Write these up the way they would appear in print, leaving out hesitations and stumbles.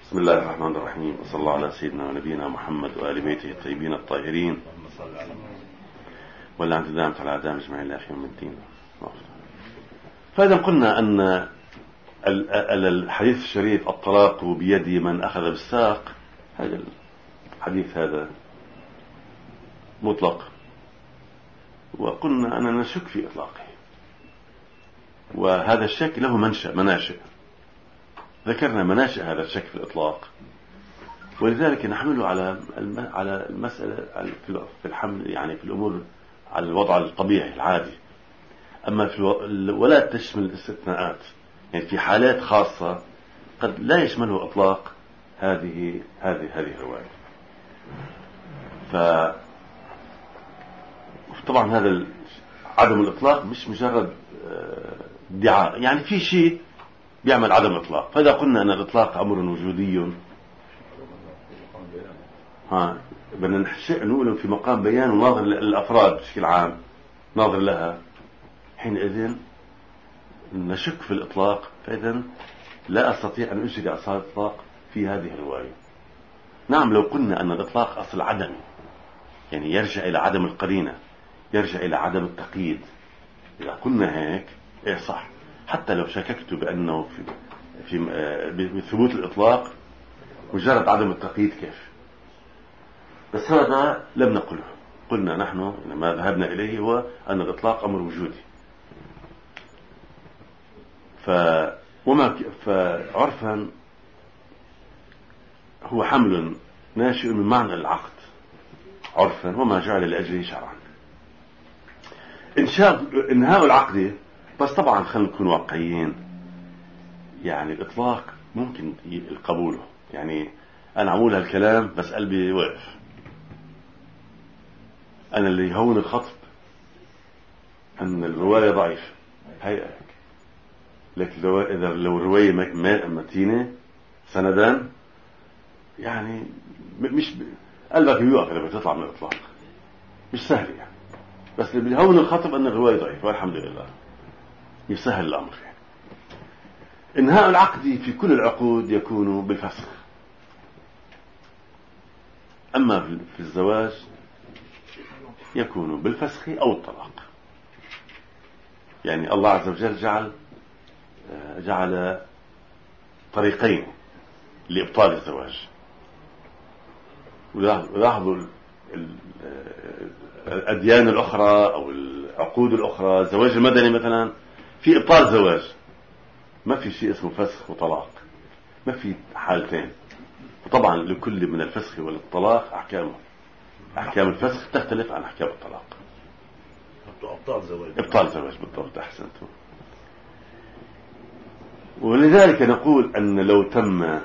بسم الله الرحمن الرحيم، وصلى الله على سيدنا ونبينا محمد وآل بيته الطيبين الطاهرين واللعنة دامت على أعدائهم أجمعين إلى آخر يوم الدين. فإذا قلنا أن الحديث الشريف الطلاق بيد من أخذ بالساق، هذا الحديث هذا مطلق، وقلنا أننا نشك في إطلاقه، وهذا الشك له مناشئ. ذكرنا مناشئ هذا الشك في الإطلاق، ولذلك نحمله على المسألة في الحمل، يعني في الأمور على الوضع الطبيعي العادي. أما ولا تشمل الاستثناءات، يعني في حالات خاصة قد لا يشمله إطلاق هذه الرواية. فطبعا هذا عدم الإطلاق مش مجرد ادعاء، يعني في شيء بيعمل عدم إطلاق. فإذا قلنا أن الإطلاق أمر وجودي، بدنا نقول في مقام بيان وناظر للأفراد بشكل عام، ناظر لها، حينئذ نشك في الإطلاق. فإذا لا أستطيع أن أجري أصل الإطلاق في هذه الرواية. نعم، لو قلنا أن الإطلاق أصل عدمي، يعني يرجع إلى عدم القرينة، يرجع إلى عدم التقييد، إذا قلنا هيك إيه صح، حتى لو شككت بأنه بثبوت الإطلاق مجرد عدم التقييد كيف. بس هذا لم نقله، قلنا نحن ما ذهبنا إليه هو أن الإطلاق أمر وجودي. فعرفا هو حمل ناشئ من معنى العقد عرفا، وما جعل لأجله شرعا. إنهاء العقد، بس طبعا خلينا نكون واقعيين، يعني الإطلاق ممكن قبوله، يعني أنا عمول هالكلام بس قلبي وقف. أنا اللي يهون الخطب أن الرواية ضعيفة، هيئة، لكن إذا لو الرواية متينة سندان، يعني مش قلبك يوقف لما تطلع من الإطلاق، مش سهل يعني. بس اللي بيهون الخطب أن الرواية ضعيفة، والحمد لله يسهل الأمر يعني. إنهاء العقد في كل العقود يكون بالفسخ، أما في الزواج يكون بالفسخ أو الطلاق. يعني الله عز وجل جعل طريقين لإبطال الزواج. ولاحظوا الأديان الأخرى أو العقود الأخرى، الزواج المدني مثلا في إبطال زواج، ما في شيء اسمه فسخ وطلاق، ما في حالتين. وطبعا لكل من الفسخ والطلاق أحكامه. أحكام الفسخ تختلف عن أحكام الطلاق. إبطال زواج بالضبط، أحسنتم. ولذلك نقول أن لو تم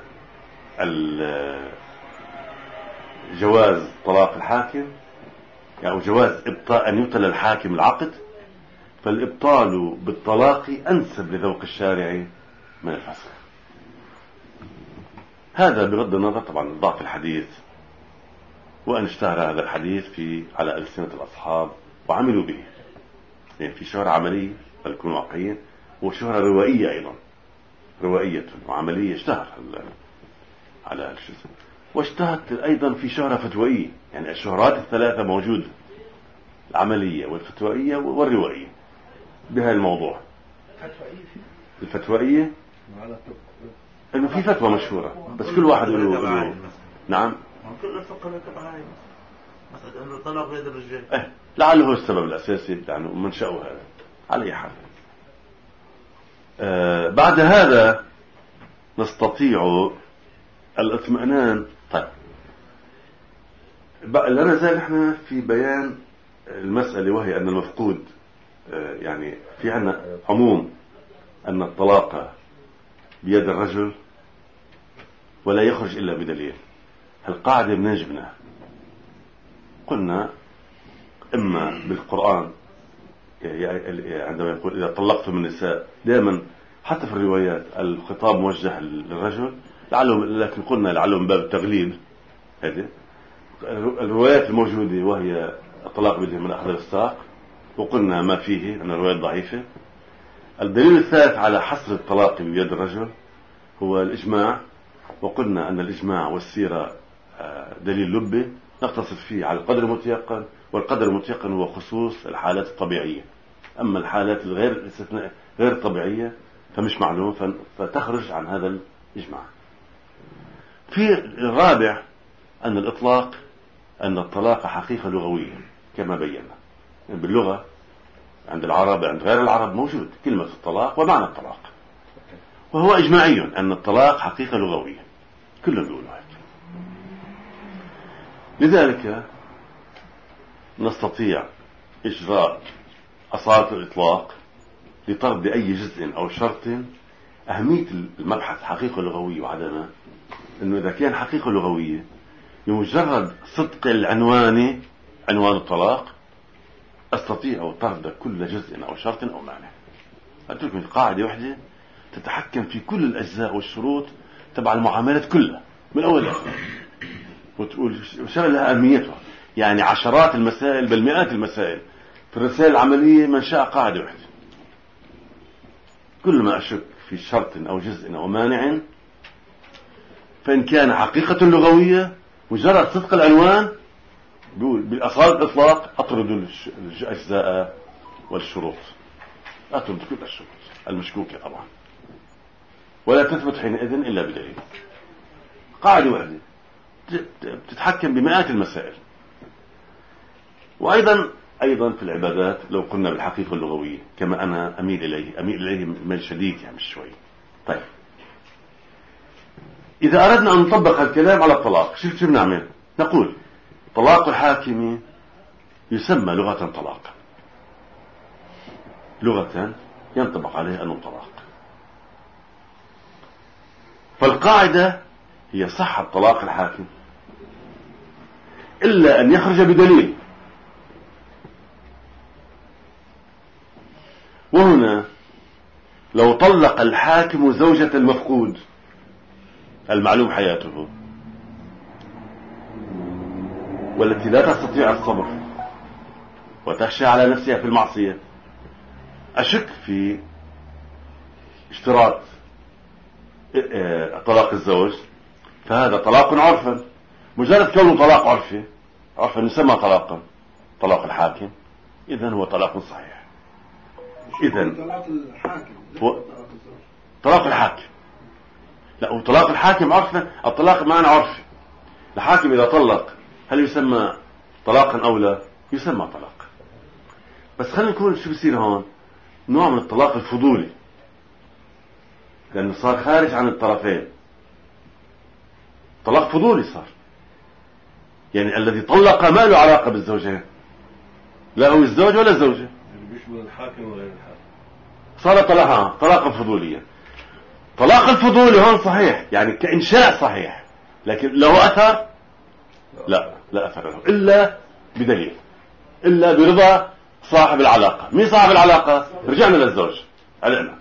جواز طلاق الحاكم، يعني جواز إبطال أن يبطل الحاكم العقد، فالإبطال بالطلاق أنسب لذوق الشارع من الفسخ. هذا بغض النظر طبعا ضعف الحديث، وأن اشتهر هذا الحديث على ألسنة الأصحاب وعملوا به، يعني في شهرة عملية فلكون واقعيين، وشهرة روائية أيضا، روائية وعملية اشتهر على الشيء. واشتهرت أيضا في شهرة فتوائية، يعني الشهرات الثلاثة موجودة، العملية والفتوائية والروائية بهذا الموضوع. الفتوائية إنه في فتوى مشهورة، بس كل واحد له نعم. كل الفقه هاي مثلا انه طلاق يد الرجال، لعله هو السبب الأساسي يعني ومنشأه هذا. على أي حال، بعد هذا نستطيع الاطمئنان. طيب، لا نزال احنا في بيان المسألة، وهي أن المفقود، يعني في عنا عموم أن الطلاق بيد الرجل ولا يخرج إلا بدليل. القاعدة بنجبنا قلنا إما بالقرآن، عندما يقول إذا طلقتم النساء، دائما حتى في الروايات الخطاب موجه للرجل، لكن قلنا لعله من باب التغليب. هذه الروايات الموجودة وهي الطلاق بيده من أخذ الساق، وقلنا ما فيه أن الرواية ضعيفة. الدليل الثالث على حصر الطلاق بيد الرجل هو الإجماع وقلنا أن الإجماع والسيرة دليل لبه نقتصر فيه على القدر المتيقن، والقدر المتيقن هو خصوص الحالات الطبيعية. أما الحالات غير الطبيعية فمش معلوم، فتخرج عن هذا الإجماع. في الرابع أن الطلاق حقيقة لغوية كما بينا. يعني باللغة عند العرب عند غير العرب موجود كلمة الطلاق ومعنى الطلاق، وهو إجماعي أن الطلاق حقيقة لغوية، كلهم بيقولوا هيك. لذلك نستطيع إجراء أصالة الإطلاق لطرد أي جزء أو شرط. أهمية المبحث حقيقة لغوية وعدمها أنه إذا كان حقيقة لغوية بمجرد صدق العنوان، عنوان الطلاق، أستطيع طرد كل جزء أو شرط أو معنى. أترك من قاعدة واحدة تتحكم في كل الأجزاء والشروط تبع المعاملات كلها من أول لآخر، وتقول وشغل لها أهميتها. يعني عشرات المسائل بل مئات المسائل في الرسائل العملية من شاء قاعدة واحدة. كل ما أشك في شرط أو جزء أو مانع فإن كان حقيقة لغوية مجرد صدق العنوان بيقول بالأصالة الإطلاق أطرد الأجزاء والشروط، أطرد كل الشروط المشكوكة طبعا، ولا تثبت حينئذ إلا بدليل. قاعدة واحدة تتحكم بمئات المسائل. وأيضا في العبادات لو قلنا بالحقيقة اللغوية كما أنا أميل إليه ميل شديد يعني مش شوي. طيب إذا أردنا أن نطبق الكلام على الطلاق شو بنعمل؟ نقول طلاق الحاكم يسمى لغة طلاق، لغة ينطبق عليه أنه طلاق. فالقاعدة هي صحة طلاق الحاكم إلا أن يخرج بدليل. وهنا لو طلق الحاكم زوجة المفقود المعلوم حياته والتي لا تستطيع الصبر وتخشى على نفسها في المعصية، أشك في اشتراط طلاق الزوج، فهذا طلاق عرفا. مجرد كونه طلاق عرفا يسمى طلاقا، طلاق الحاكم، إذن هو طلاق صحيح. إذن طلاق الحاكم لا، وطلاق الحاكم عرفا. الطلاق معنى عرفي. الحاكم إذا طلق هل يسمى طلاقا أو لا؟ يسمى طلاق. بس خلينا نقول شو بيصير هون، نوع من الطلاق الفضولي، لأنه صار خارج عن الطرفين، طلاق فضولي صار. يعني الذي طلق ما له علاقة بالزوجين، لا هو الزوج ولا الزوجة، اللي بيشمل الحاكم وغير الحاكم، صار طلاقا فضوليا. طلاق الفضولي هون صحيح يعني كإنشاء صحيح، لكن له أثر؟ لا أثر له إلا بدليل، إلا برضا صاحب العلاقة. مين صاحب العلاقة؟ رجعنا للزوج علينا.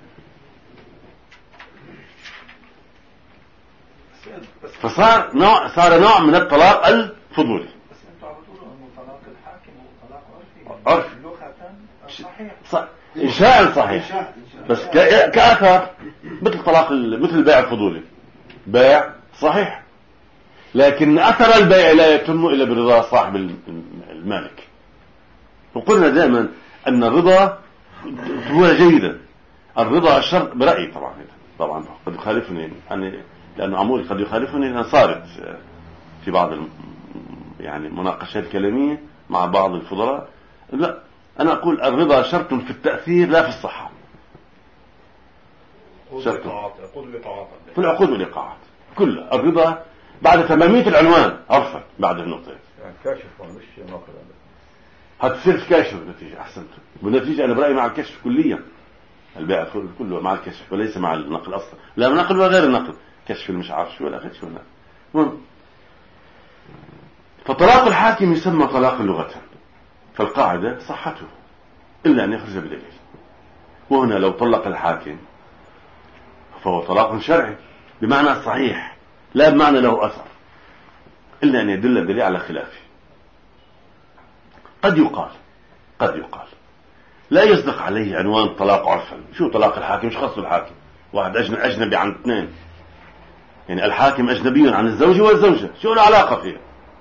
فصار نوع من الطلاق الفضولي. بس انتوا عم بتقولوا انه طلاق الحاكم هو طلاق عرفي لغة صحيح، إنشاء صحيح، بس كأثر مثل البيع الفضولي، بيع صحيح، لكن أثر البيع لا يتم إلا برضا صاحب المالك. وقلنا دائما أن الرضا هو جيدا. الرضا الشرط برأيي طبعا قد يخالفني يعني، لأنه عمولي قد يخالفني لأن صارت في بعض يعني مناقشات كلامية مع بعض الفضلاء. لا، أنا أقول الرضا شرط في التأثير لا في الصحة. شرط في العقود والإيقاعات كل الرضا بعد تمامية العنوان عرفا بعد النقطة يعني كاشف ومش ناقل. هتصير كاشف بالنتيجة. أحسنت. بالنتيجة أنا برأيي مع الكشف كليا، البيع كله مع الكشف وليس مع النقل أصلا، لا النقل وغير النقل، كشف المش عارف شو ولا غير شو. فطلاق الحاكم يسمى طلاق لغة، فالقاعدة صحته إلا أن يخرج بدليل. وهنا لو طلق الحاكم فهو طلاق شرعي بمعنى صحيح، لا بمعنى له أثر، إلا أن يدل الدليل على خلافه. قد يقال لا يصدق عليه عنوان طلاق عرفا. شو طلاق الحاكم؟ مش خاص الحاكم، واحد أجنبي عن اثنين، يعني الحاكم أجنبي عن الزوج والزوجة، شو العلاقة فيها؟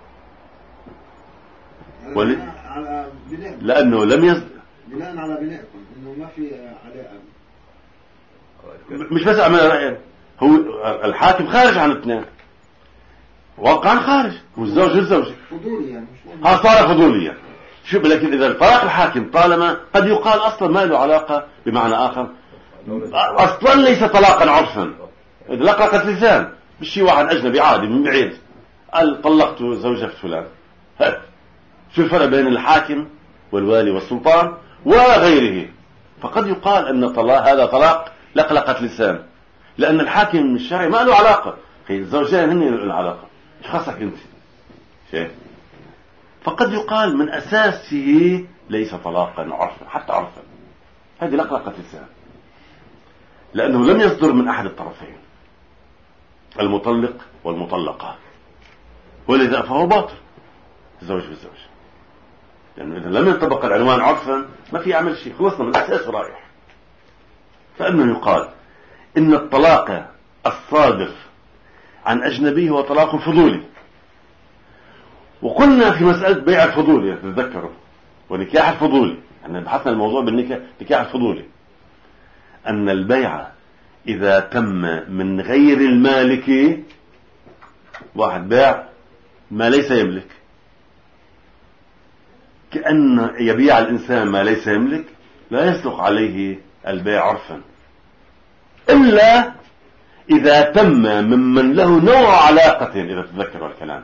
لأنه لم بناء على بنائكم إنه ما في علاقة. مش بس أعمل رأيين، هو الحاكم خارج عن الاثنين، واقعا خارج، والزوج والزوجة فضوليا ها صار فضوليا. شو لكن إذا طلاق الحاكم طالما قد يقال أصلا ما له علاقة، بمعنى آخر أصلا ليس طلاقا عرفا، إذا لقلقة لسان مش شيء واحد أجنبي عادي من بعيد قال طلقت زوجة فلان. شو الفرق بين الحاكم والوالي والسلطان وغيره؟ فقد يقال أن هذا طلاق لقلقة لسان، لأن الحاكم الشرعي ما له علاقة، الزوجين هن العلاقة، مش خاصك أنت شيء. فقد يقال من أساسه ليس طلاقا عرفا، حتى عرفا هذه لقلقة لسان، لأنه لم يصدر من أحد الطرفين، المطلق والمطلقة، ولذا فهو باطل الزوج بالزوج، لأنه إذا لم ينطبق العنوان عرفا ما في يعمل شيء، خلصنا من الأساس ورايح. فإنه يقال إن الطلاق الصادر عن أجنبي هو طلاق فضولي. وقلنا في مسألة بيع الفضولي تتذكروا ونكاح الفضولي، يعني بحثنا الموضوع بالنكاح الفضولي، أن البيع إذا تم من غير المالك، واحد باع ما ليس يملك، كأن يبيع الإنسان ما ليس يملك، لا يصدق عليه البيع عرفا، إلا إذا تم ممن له نوع علاقة، إذا تذكروا الكلام،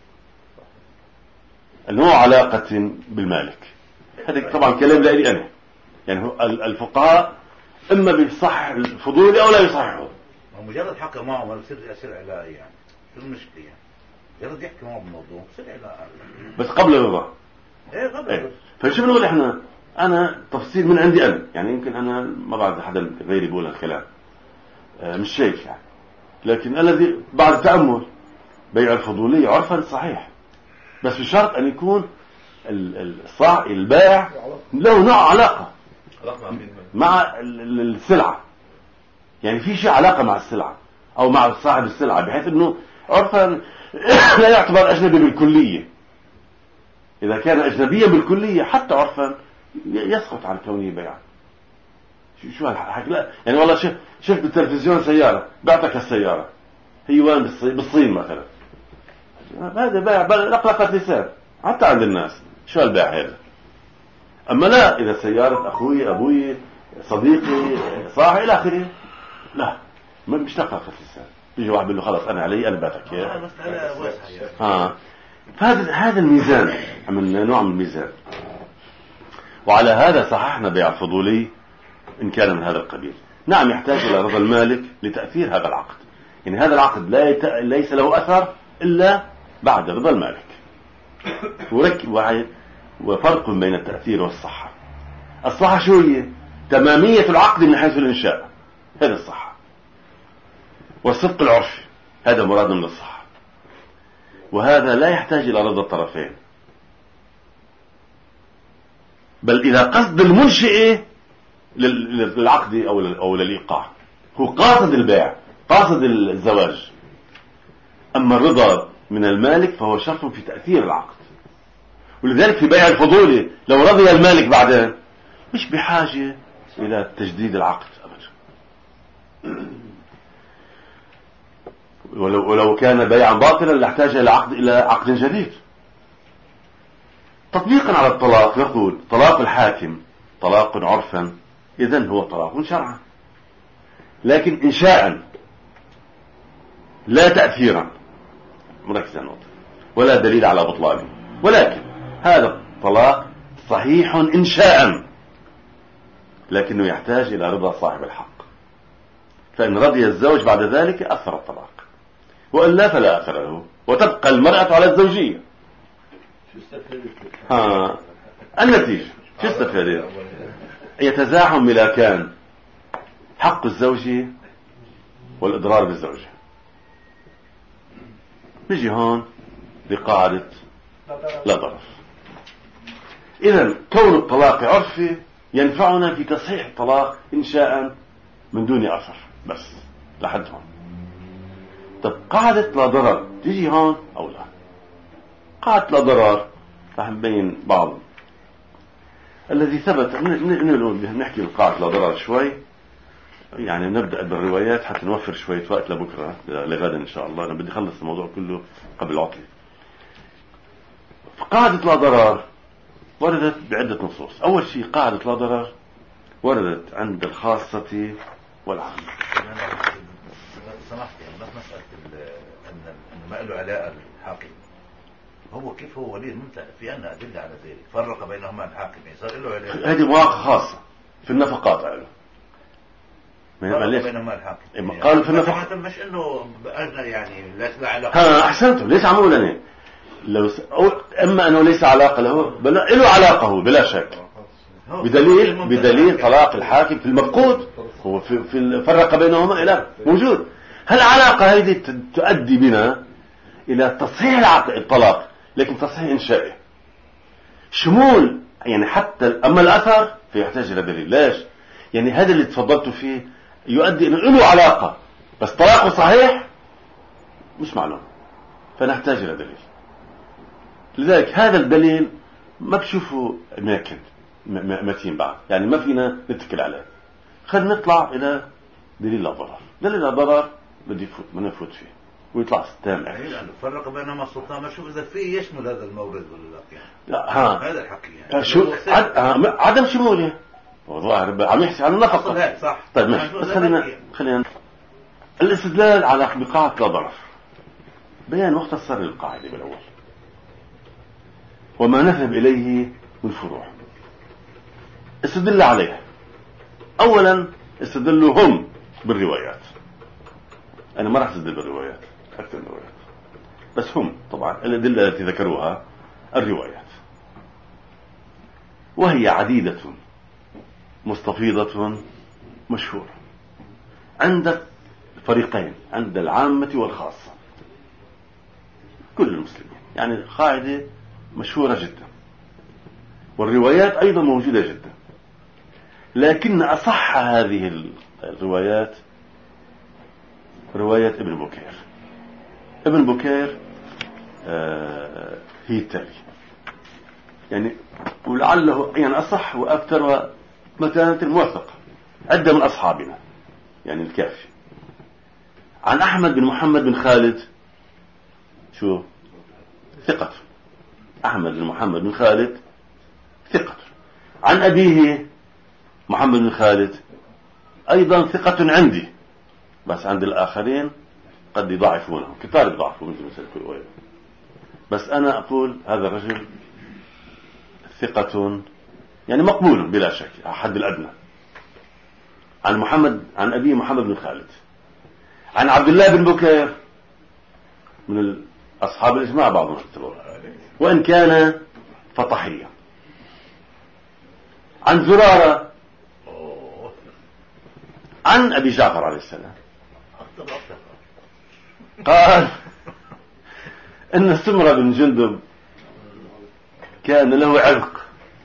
نوع علاقة بالمالك. هذا طبعا كلام لا لي أنا، يعني الفقهاء إما بيصح الفضولي أو لا يصحه. مجرد حكى معه ما بصير علاقة، يعني شو المشكلة؟ يعني مجرد يحكي معه بالموضوع بصير علاقة، بس قبل الرضا. إيه قبل. إيه. فشو بنقول إحنا؟ أنا تفصيل من عندي أنا، يعني يمكن أنا ما بعد حدا غيري بقول الكلام، مش شايف يعني، لكن الذي بعد التأمل بيع الفضولية عرفا صحيح، بس بشرط أن يكون البائع له نوع علاقة مع السلعة، يعني في شيء علاقة مع السلعة أو مع صاحب السلعة، بحيث أنه عرفا لا يعتبر أجنبي بالكلية. إذا كان أجنبيا بالكلية حتى عرفا يسقط عن كونه بيعا. شو هالحكي؟ لا يعني والله شفت بالتلفزيون سيارة، بعتك السيارة، هي وين؟ بالصين مثلا، هذا بيع لقلقة لسان حتى عند الناس. شو البيع هذا؟ أما لا، إذا سيارة أخوي أبوي صديقي صاحي إلى آخره، لا مش لقلقة لسان. يجي واحد بيقول له خلاص أنا علي أنا بعتك إياه. فهذا الميزان، عملنا نوع من الميزان، وعلى هذا صححنا بيع الفضولي إن كان من هذا القبيل. نعم يحتاج إلى رضا المالك لتأثير هذا العقد، يعني هذا العقد ليس له أثر إلا بعد رضا المالك. وفرق بين التأثير والصحة. الصحة شو هي؟ تمامية العقد من حيث الإنشاء، هذا الصحة، والصدق العرفي هذا مراد من الصحة، وهذا لا يحتاج إلى رضا الطرفين، بل إذا قصد المنشئ للعقد أو للإيقاع هو قاصد البيع، قاصد الزواج. أما الرضا من المالك فهو شرط في تأثير العقد. ولذلك في بيع الفضولي لو رضي المالك بعدين مش بحاجة إلى تجديد العقد أبدا، ولو كان بيعا باطلا لاحتاج إلى عقد جديد. تطبيقا على الطلاق نقول طلاق الحاكم طلاق عرفا، إذن هو طلاق شرعا، لكن إنشاء لا تأثيرا، مركز النقطة، ولا دليل على بطلانه، ولكن هذا الطلاق صحيح إنشاء، لكنه يحتاج إلى رضا صاحب الحق. فإن رضي الزوج بعد ذلك أثر الطلاق، وإلا فلا أثر له، وتبقى المرأة على الزوجية. النتيجة شو استفادت؟ يتزاحم ملاكان، حق الزوجة والإضرار بالزوجة. نجي هون بقاعدة لا ضرر. إذن كون الطلاق عرفي ينفعنا في تصحيح الطلاق إنشاء من دون أثر، بس لحد هون. طب قاعدة لا ضرر تيجي هون أو لا؟ قاعدة لا ضرر رح نبين بعض الذي ثبت. نحكي القاعدة لا ضرر شوي، يعني نبدأ بالروايات حتى نوفر شوية وقت لبكرة لغدا إن شاء الله. أنا بدي أخلص الموضوع كله قبل العطلة. قاعدة لا ضرر وردت بعدة نصوص. أول شيء قاعدة لا ضرر وردت عند الخاصة والعامة. سمحت يعني بس مسألة أنه ما له علاقة الحاكم، هو كيف هو ولي الممتع في أن أدلة على ذلك فرق بينهما الحاكم صار له علاقة. هذه مواقع خاصة في النفقات له بينهما الحاكم قالوا في النفقات مش إنه يعني ليس له علاقة. أحسنتم. ليش عم أقول أنا لو إما أنه ليس علاقة له له علاقة هو بلا شك، بدليل طلاق الحاكم في المفقود هو في فرق بينهما إلى موجود. هل العلاقة هذه تؤدي بنا إلى تصحيح الطلاق، لكن تصحيح إنشائي شمول يعني حتى أما الأثر فيحتاج إلى دليل. ليش؟ يعني هذا اللي تفضلت فيه يؤدي إنه له علاقة بس طلاقه صحيح مش معلوم، فنحتاج إلى دليل. لذلك هذا الدليل ما بشوفه ماكن متين بعد، يعني ما فينا نتكل عليه. خلينا نطلع إلى دليل لا ضرر. دليل لا ضرر بدي يفوت ما نفوت فيه ويطلع ستام. يعني فرق بينهما السلطان ما شوف إذا فيه يشمل هذا المورد ولا لا يعني. لا هذا الحكي يعني شو عدم شموله موضوع عم يحكي عن النفقة. صح. طيب ماشي، بس خلينا الاستدلال على بقاعة لا ضرر بيان مختصر للقاعدة بالأول وما نذهب إليه من فروع. استدل عليها. أولا استدلوا هم بالروايات. أنا ما راح أستدل بالروايات أكثر من الروايات، بس هم طبعا الأدلة التي ذكروها الروايات، وهي عديدة مستفيضة مشهورة عند الفريقين، عند العامة والخاصة، كل المسلمين. يعني قاعدة مشهورة جدا، والروايات أيضا موجودة جدا. لكن أصح هذه الروايات رواية ابن بكير. ابن بكير هي التالي يعني، ولعله يعني أصح وأكثر متانة موثقة عدة من أصحابنا يعني الكافي. عن أحمد بن محمد بن خالد شو ثقة. أحمد بن محمد بن خالد ثقة. عن أبيه محمد بن خالد أيضا ثقة عندي، بس عند الآخرين قد يضعفونه، كتار يضعفوا مثل بس أنا أقول هذا الرجل ثقة يعني مقبول بلا شك حد الأدنى. عن أبيه محمد بن خالد. عن عبد الله بن بكير من أصحاب الإجماع بعضهم وإن كان فطحيا. عن زرارة عن أبي جعفر عليه السلام قال إن سمرة بن جندب كان له عذق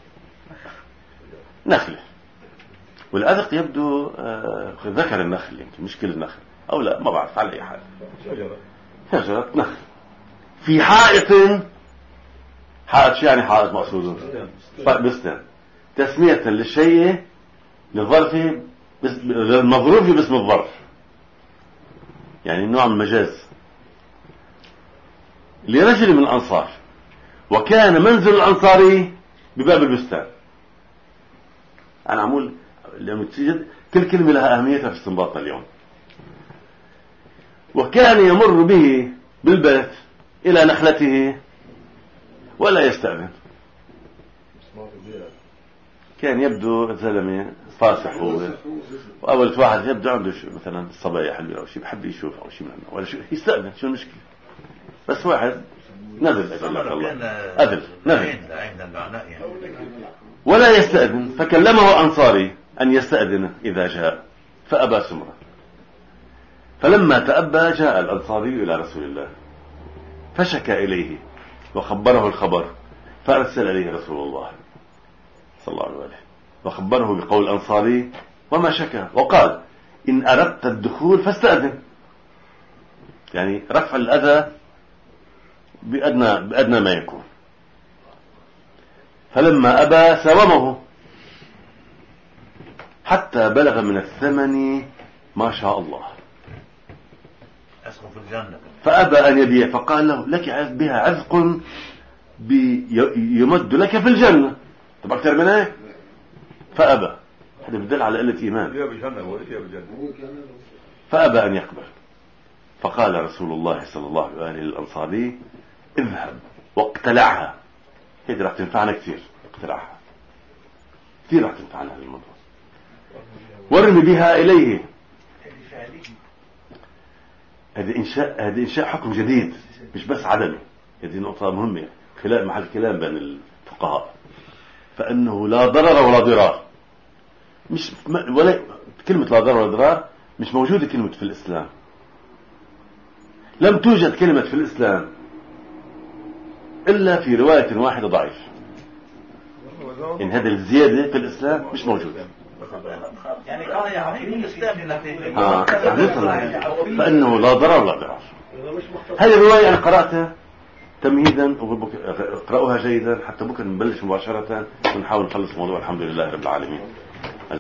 نخلة، والعذق يبدو ذكر النخل يمكن مش كل النخل أو لا ما بعرف، على أي حال شجرة نخل في حائط شو يعني حائط مقصود بستان، تسمية للشيء للظرف المظروف باسم الظرف، يعني نوع من المجاز. لرجل من الأنصار وكان منزل الأنصاري بباب البستان. أنا عمول لما تجد كل كلمة لها أهميتها في استنباطنا اليوم. وكان يمر به بالبيت إلى نخلته ولا يستأذن. كان يبدو زلمة فاصح وأول واحد يبدو عنده مثلا الصبايا حلوة أو شيء بحب يشوف أو شيء منه ولا شيء يستأذن، شو المشكلة؟ بس واحد نزل أذل نزل ولا يستأذن، فكلمه أنصاري أن يستأذن إذا جاء فأبى سمرة. فلما تأبى جاء الأنصاري إلى رسول الله فشكى إليه وخبره الخبر، فأرسل إليه رسول الله صلى الله عليه وسلم وخبره بقول الأنصاري وما شكى، وقال إن أردت الدخول فاستأذن. يعني رفع الأذى بأدنى ما يكون. فلما أبى ساومه حتى بلغ من الثمن ما شاء الله، أسكن في الجنة. فأبى أن يبيع، فقال له لك بها عذق يمد لك في الجنة، طب أكثر من هيك؟ فأبى. هذا بدل على قلة إيمان. فأبى أن يقبل. فقال رسول الله صلى الله عليه وسلم للأنصاري اذهب واقتلعها، هذه راح تنفعنا كثير، اقتلعها كثير راح تنفعنا هذا الموضوع، وارمي بها إليه. هذا إنشاء حكم جديد مش بس عدمه. هذه نقطة مهمة، خلاف محل كلام بين الفقهاء، فإنه لا ضرر ولا ضرار. مش ولا كلمة لا ضرر ولا ضرار مش موجودة كلمة في الإسلام، لم توجد كلمة في الإسلام إلا في رواية واحدة ضعيف. إن هذه الزيادة في الإسلام مش موجودة. يعني الإسلام فإنه لا ضرر ولا ضرار. هذه الرواية أنا قرأتها تمهيدا، اقرأوها جيدا حتى بكرة نبلش مباشرة ونحاول نخلص الموضوع. الحمد لله رب العالمين.